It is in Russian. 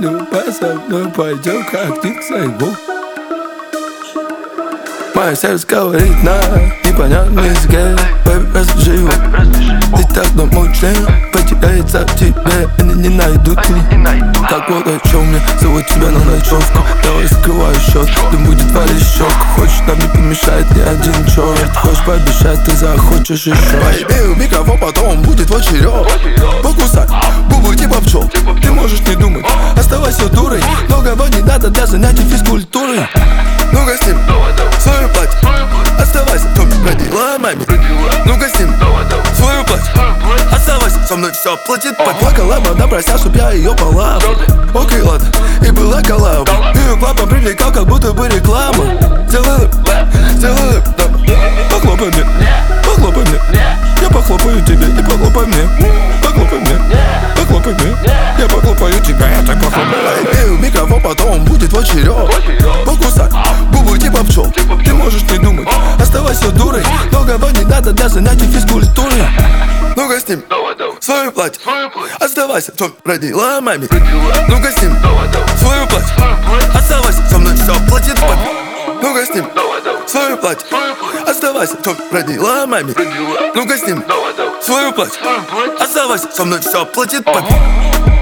любовь со мной пойдем как ты к своему. Мое сердце говорит на непонятном языке. Baby, расскажи его. Ты так намучен, потеряется в тебе. Они не найдут меня. Так вот о чем я зову тебя на ночевку. Давай закрывай счет, да будет валить щеку. Хочешь, нам не помешает ни один черт. Хочешь пообещать, ты захочешь еще. Поебей в микрофон, потом будет твой черед. Покусай губы типа пчел. Ты можешь не думать, оставайся дурой. Многого не надо для занятий физкультурой. Ну-ка с ним, свою платье. Оставайся, кто родила маме. Ну-ка с ним, свою платье. Оставайся, со мной все платит. Поплакала мама, прося, чтоб я ее полапал. Окей, ладно, и была коллаба. Ее папа привлекал, как будто бы реклама. Сделай лэп, да. Похлопай мне, похлопай мне. Я похлопаю тебе и похлопай мне. Похлопай мне, похлопай мне. Я похлопаю тебя, а ты похлопай. Пей в микрофон, потом будет твой черед. Покусай губы типа пчел. Ты можешь не думать, оставайся дурой. Многого не надо для занятий физкультурой. Ну-ка с ним, свою платье. Оставайся, кто родила маме. Ну-ка с ним, свою платье. Оставайся, со мной все платит папе. Ну-ка с ним, свою платье. Оставайся, кто родила маме. Ну-ка с ним, свою платье. Оставайся, со мной все платит папе.